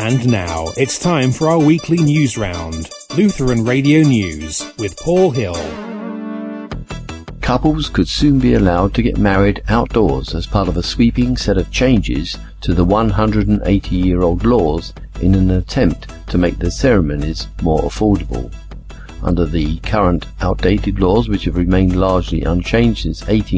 And now it's time for our weekly news round. Lutheran Radio News with Paul Hill. Couples could soon be allowed to get married outdoors as part of a sweeping set of changes to the 180-year-old laws in an attempt to make the ceremonies more affordable. Under the current outdated laws, which have remained largely unchanged since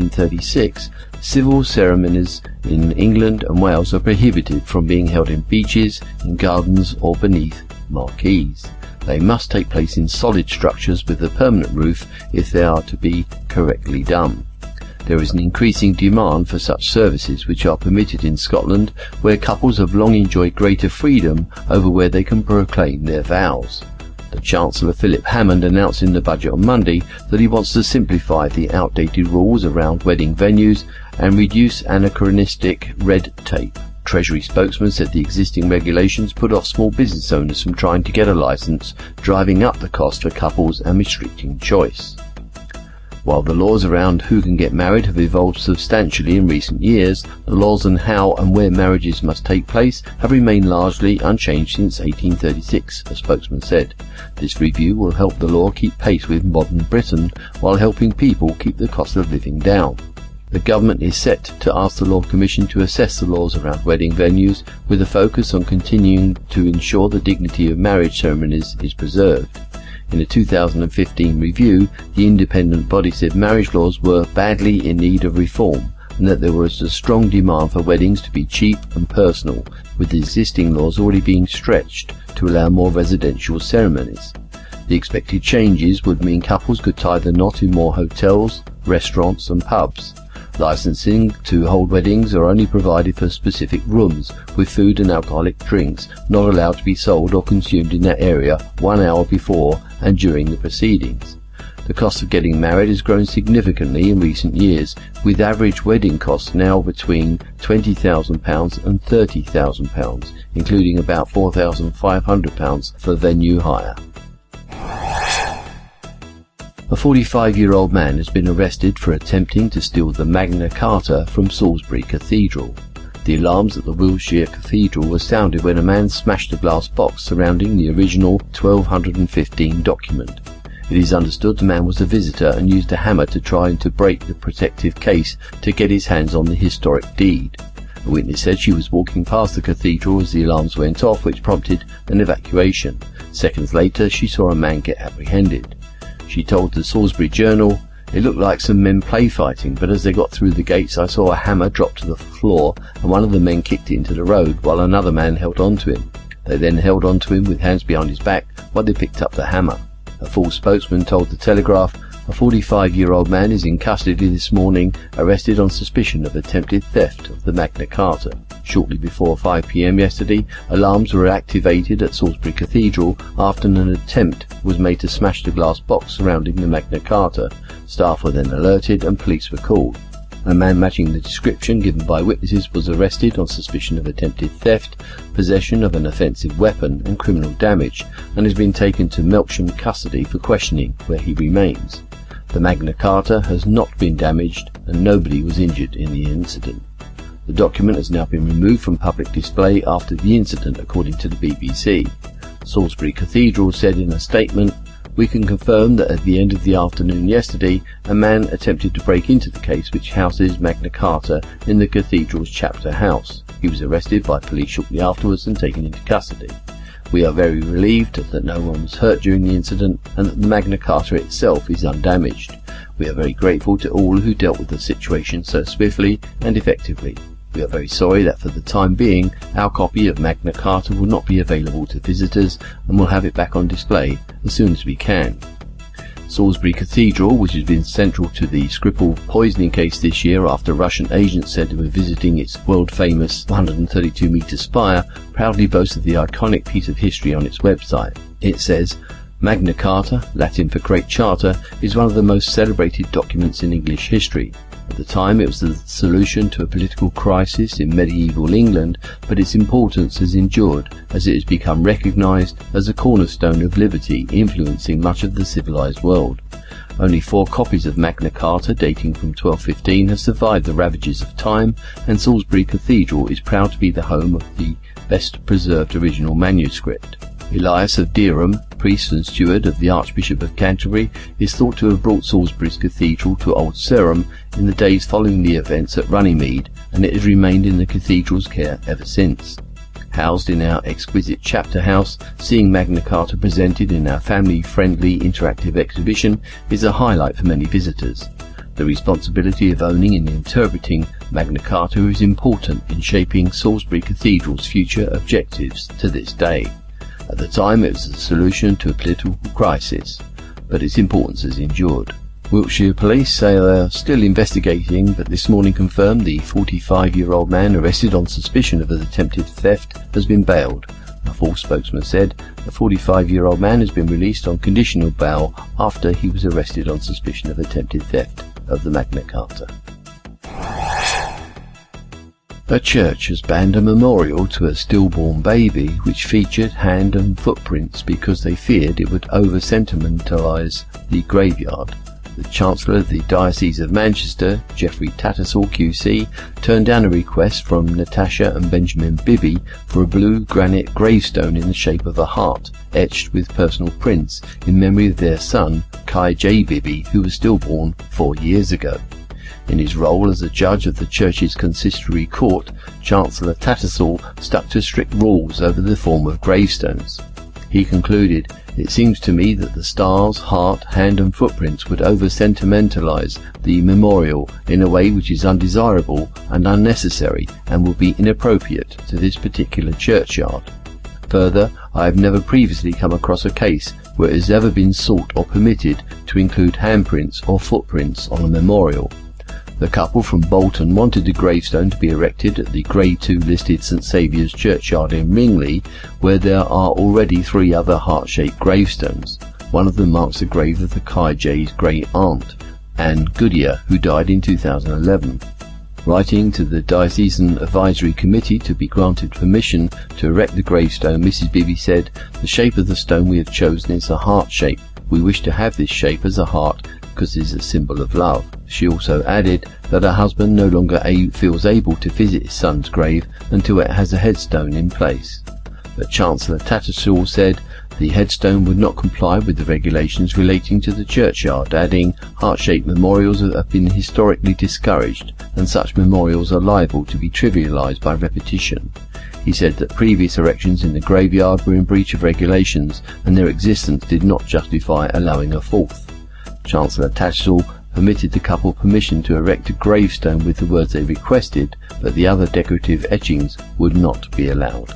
1836, civil ceremonies in England and Wales are prohibited from being held in beaches, in gardens or beneath marquees. They must take place in solid structures with a permanent roof if they are to be correctly done. There is an increasing demand for such services which are permitted in Scotland, where couples have long enjoyed greater freedom over where they can proclaim their vows. The Chancellor Philip Hammond announced in the budget on Monday that he wants to simplify the outdated rules around wedding venues and reduce anachronistic red tape. Treasury spokesman said the existing regulations put off small business owners from trying to get a license, driving up the cost for couples and restricting choice. While the laws around who can get married have evolved substantially in recent years, the laws on how and where marriages must take place have remained largely unchanged since 1836, a spokesman said. This review will help the law keep pace with modern Britain while helping people keep the cost of living down. The government is set to ask the Law Commission to assess the laws around wedding venues with a focus on continuing to ensure the dignity of marriage ceremonies is preserved. In a 2015 review, the independent body said marriage laws were badly in need of reform and that there was a strong demand for weddings to be cheap and personal, with the existing laws already being stretched to allow more residential ceremonies. The expected changes would mean couples could tie the knot in more hotels, restaurants and pubs. Licensing to hold weddings are only provided for specific rooms, with food and alcoholic drinks not allowed to be sold or consumed in that area 1 hour before and during the proceedings. The cost of getting married has grown significantly in recent years, with average wedding costs now between £20,000 and £30,000, including about £4,500 for venue hire. A 45-year-old man has been arrested for attempting to steal the Magna Carta from Salisbury Cathedral. The alarms at the Wiltshire Cathedral were sounded when a man smashed a glass box surrounding the original 1215 document. It is understood the man was a visitor and used a hammer to try to break the protective case to get his hands on the historic deed. A witness said she was walking past the cathedral as the alarms went off, which prompted an evacuation. Seconds later, she saw a man get apprehended. She told the Salisbury Journal, "It looked like some men play fighting, but as they got through the gates I saw a hammer drop to the floor and one of the men kicked it into the road while another man held on to him. They then held on to him with hands behind his back while they picked up the hammer." A full spokesman told the Telegraph, "A 45-year-old man is in custody this morning, arrested on suspicion of attempted theft of the Magna Carta." Shortly before 5 p.m. yesterday, alarms were activated at Salisbury Cathedral after an attempt was made to smash the glass box surrounding the Magna Carta. Staff were then alerted and police were called. A man matching the description given by witnesses was arrested on suspicion of attempted theft, possession of an offensive weapon and criminal damage, and has been taken to Melksham custody for questioning, where he remains. The Magna Carta has not been damaged and nobody was injured in the incident. The document has now been removed from public display after the incident, according to the BBC. Salisbury Cathedral said in a statement, "We can confirm that at the end of the afternoon yesterday, a man attempted to break into the case which houses Magna Carta in the cathedral's chapter house. He was arrested by police shortly afterwards and taken into custody. We are very relieved that no one was hurt during the incident and that the Magna Carta itself is undamaged. We are very grateful to all who dealt with the situation so swiftly and effectively. We are very sorry that for the time being our copy of Magna Carta will not be available to visitors and will have it back on display as soon as we can." Salisbury Cathedral, which has been central to the Skripal poisoning case this year after Russian agents said they were visiting its world-famous 132-metre spire, proudly boasts of the iconic piece of history on its website. It says, "Magna Carta, Latin for Great Charter, is one of the most celebrated documents in English history. At the time it was the solution to a political crisis in medieval England, but its importance has endured as it has become recognised as a cornerstone of liberty influencing much of the civilised world. Only 4 copies of Magna Carta dating from 1215 have survived the ravages of time, and Salisbury Cathedral is proud to be the home of the best preserved original manuscript. Elias of Dereham, priest and steward of the Archbishop of Canterbury, is thought to have brought Salisbury's cathedral to Old Sarum in the days following the events at Runnymede, and it has remained in the cathedral's care ever since. Housed in our exquisite chapter house, seeing Magna Carta presented in our family-friendly interactive exhibition is a highlight for many visitors. The responsibility of owning and interpreting Magna Carta is important in shaping Salisbury Cathedral's future objectives to this day. At the time it was a solution to a political crisis, but its importance has endured. Wiltshire police say they are still investigating, but this morning confirmed the 45-year-old man arrested on suspicion of an attempted theft has been bailed. A full spokesman said the 45-year-old man has been released on conditional bail after he was arrested on suspicion of attempted theft of the Magna Carta. A church has banned a memorial to a stillborn baby which featured hand and footprints because they feared it would over-sentimentalise the graveyard. The Chancellor of the Diocese of Manchester, Geoffrey Tattersall QC, turned down a request from Natasha and Benjamin Bibby for a blue granite gravestone in the shape of a heart, etched with personal prints in memory of their son, Kai J. Bibby, who was stillborn 4 years ago. In his role as a judge of the church's consistory court, Chancellor Tattersall stuck to strict rules over the form of gravestones. He concluded, "It seems to me that the stars, heart, hand and footprints would over-sentimentalise the memorial in a way which is undesirable and unnecessary and will be inappropriate to this particular churchyard. Further, I have never previously come across a case where it has ever been sought or permitted to include handprints or footprints on a memorial." The couple from Bolton wanted the gravestone to be erected at the Grade 2 listed St Saviour's Churchyard in Ringley, where there are already 3 other heart-shaped gravestones. One of them marks the grave of the Kai J's great-aunt, Anne Goodyear, who died in 2011. Writing to the Diocesan Advisory Committee to be granted permission to erect the gravestone, Mrs Bibby said, "The shape of the stone we have chosen is a heart shape. We wish to have this shape as a heart because it is a symbol of love." She also added that her husband no longer feels able to visit his son's grave until it has a headstone in place. But Chancellor Tattersall said the headstone would not comply with the regulations relating to the churchyard, adding, "Heart-shaped memorials have been historically discouraged, and such memorials are liable to be trivialised by repetition." He said that previous erections in the graveyard were in breach of regulations, and their existence did not justify allowing a fourth. Chancellor Tattersall permitted the couple permission to erect a gravestone with the words they requested, but the other decorative etchings would not be allowed.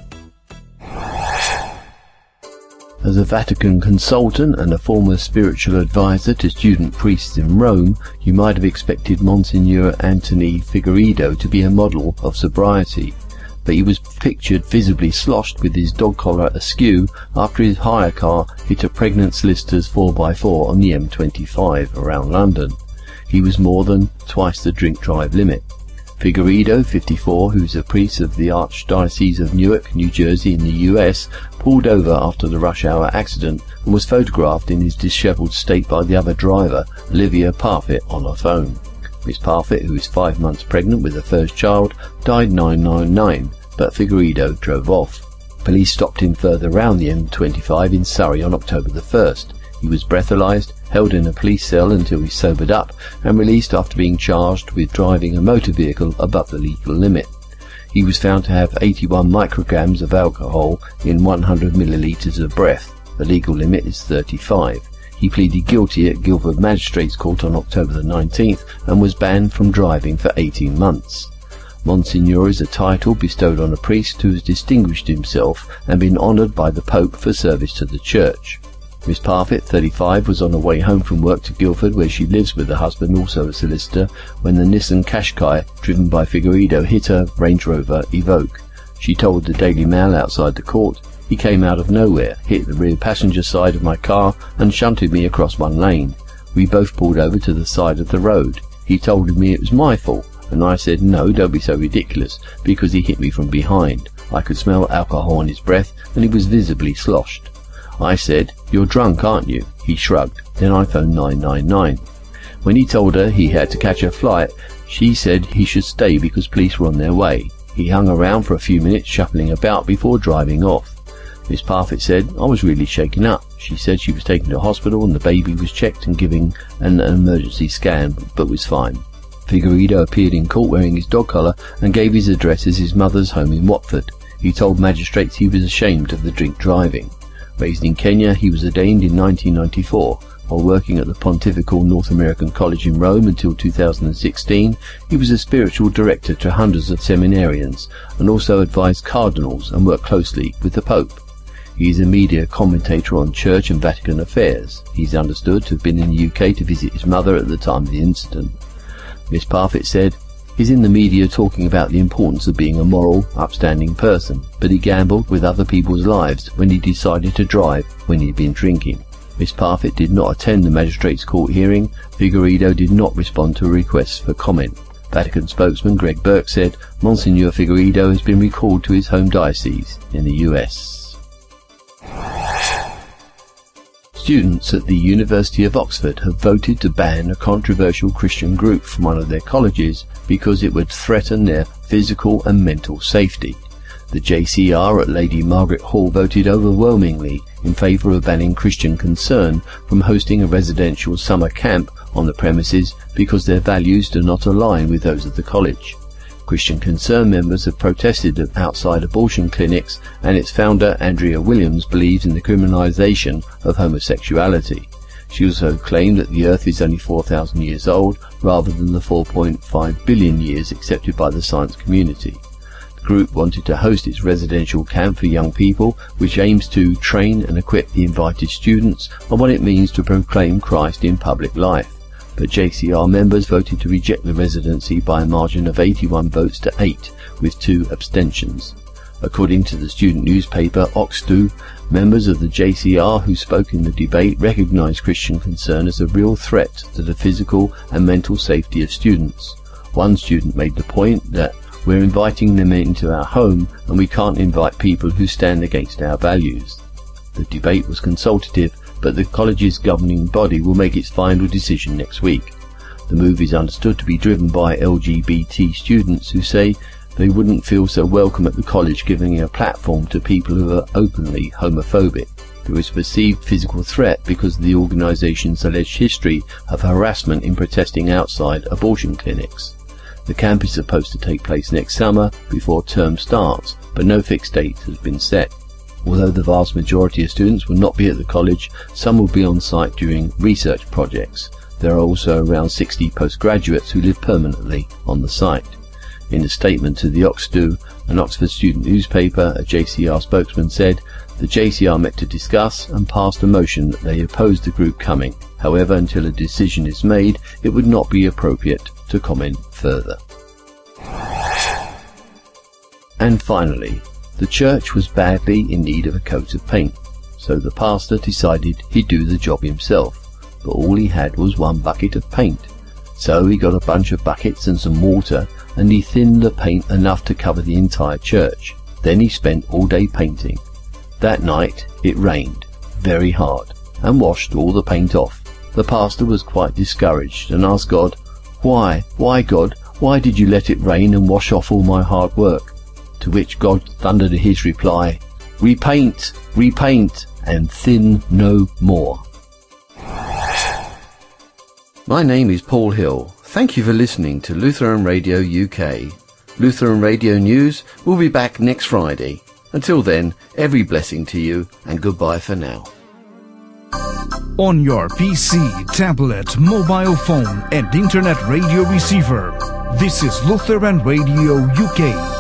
As a Vatican consultant and a former spiritual advisor to student priests in Rome, you might have expected Monsignor Anthony Figueiredo to be a model of sobriety, but he was pictured visibly sloshed with his dog collar askew after his hire car hit a pregnant solicitor's 4x4 on the M25 around London. He was more than twice the drink-drive limit. Figueiredo, 54, who is a priest of the Archdiocese of Newark, New Jersey in the US, pulled over after the rush hour accident and was photographed in his dishevelled state by the other driver, Olivia Parfitt, on her phone. Miss Parfitt, who is 5 months pregnant with her first child, died 999, but Figueiredo drove off. Police stopped him further round the M25 in Surrey on October the 1st. He was breathalyzed, held in a police cell until he sobered up, and released after being charged with driving a motor vehicle above the legal limit. He was found to have 81 micrograms of alcohol in 100 millilitres of breath. The legal limit is 35. He pleaded guilty at Guildford Magistrates Court on October the 19th and was banned from driving for 18 months. Monsignor is a title bestowed on a priest who has distinguished himself and been honoured by the Pope for service to the Church. Miss Parfitt, 35, was on her way home from work to Guildford, where she lives with her husband, also a solicitor, when the Nissan Qashqai, driven by Figueiredo, hit her Range Rover Evoque. She told the Daily Mail outside the court, "He came out of nowhere, hit the rear passenger side of my car and shunted me across one lane. We both pulled over to the side of the road. He told me it was my fault, and I said, 'No, don't be so ridiculous,' because he hit me from behind. I could smell alcohol on his breath, and he was visibly sloshed. I said, 'You're drunk, aren't you?' He shrugged. Then I phoned 999. When he told her he had to catch a flight, she said he should stay because police were on their way. He hung around for a few minutes shuffling about before driving off. Miss Parfitt said, "I was really shaken up." She said she was taken to hospital and the baby was checked and given an emergency scan, but was fine. Figueiredo appeared in court wearing his dog collar and gave his address as his mother's home in Watford. He told magistrates he was ashamed of the drink driving. Raised in Kenya, he was ordained in 1994. While working at the Pontifical North American College in Rome until 2016, he was a spiritual director to hundreds of seminarians and also advised cardinals and worked closely with the Pope. He is a media commentator on church and Vatican affairs. He's understood to have been in the UK to visit his mother at the time of the incident. Miss Parfitt said, "He's in the media talking about the importance of being a moral, upstanding person, but he gambled with other people's lives when he decided to drive when he'd been drinking." Miss Parfitt did not attend the magistrate's court hearing. Figueiredo did not respond to a request for comment. Vatican spokesman Greg Burke said, "Monsignor Figueiredo has been recalled to his home diocese in the US. Students at the University of Oxford have voted to ban a controversial Christian group from one of their colleges because it would threaten their physical and mental safety. The JCR at Lady Margaret Hall voted overwhelmingly in favour of banning Christian Concern from hosting a residential summer camp on the premises because their values do not align with those of the college. Christian Concern members have protested outside abortion clinics, and its founder, Andrea Williams, believes in the criminalisation of homosexuality. She also claimed that the Earth is only 4,000 years old, rather than the 4.5 billion years accepted by the science community. The group wanted to host its residential camp for young people, which aims to train and equip the invited students on what it means to proclaim Christ in public life. But JCR members voted to reject the residency by a margin of 81 votes to 8, with 2 abstentions. According to the student newspaper Oxdu, members of the JCR who spoke in the debate recognised Christian Concern as a real threat to the physical and mental safety of students. One student made the point that we're inviting them into our home and we can't invite people who stand against our values. The debate was consultative, but the college's governing body will make its final decision next week. The move is understood to be driven by LGBT students who say they wouldn't feel so welcome at the college giving a platform to people who are openly homophobic. There is perceived physical threat because of the organisation's alleged history of harassment in protesting outside abortion clinics. The camp is supposed to take place next summer before term starts, but no fixed date has been set. Although the vast majority of students will not be at the college, some will be on site during research projects. There are also around 60 postgraduates who live permanently on the site. In a statement to the Oxdu, an Oxford student newspaper, a JCR spokesman said, "The JCR met to discuss and passed a motion that they opposed the group coming. However, until a decision is made, it would not be appropriate to comment further." And finally, the church was badly in need of a coat of paint, so the pastor decided he'd do the job himself, but all he had was one bucket of paint. So he got a bunch of buckets and some water, and he thinned the paint enough to cover the entire church. Then he spent all day painting. That night it rained very hard and washed all the paint off. The pastor was quite discouraged and asked God, Why God, why did you let it rain and wash off all my hard work?" To which God thundered his reply, Repaint, and thin no more." My name is Paul Hill. Thank you for listening to Lutheran Radio UK. Lutheran Radio News will be back next Friday. Until then, every blessing to you and goodbye for now. On your PC, tablet, mobile phone and internet radio receiver, this is Lutheran Radio UK.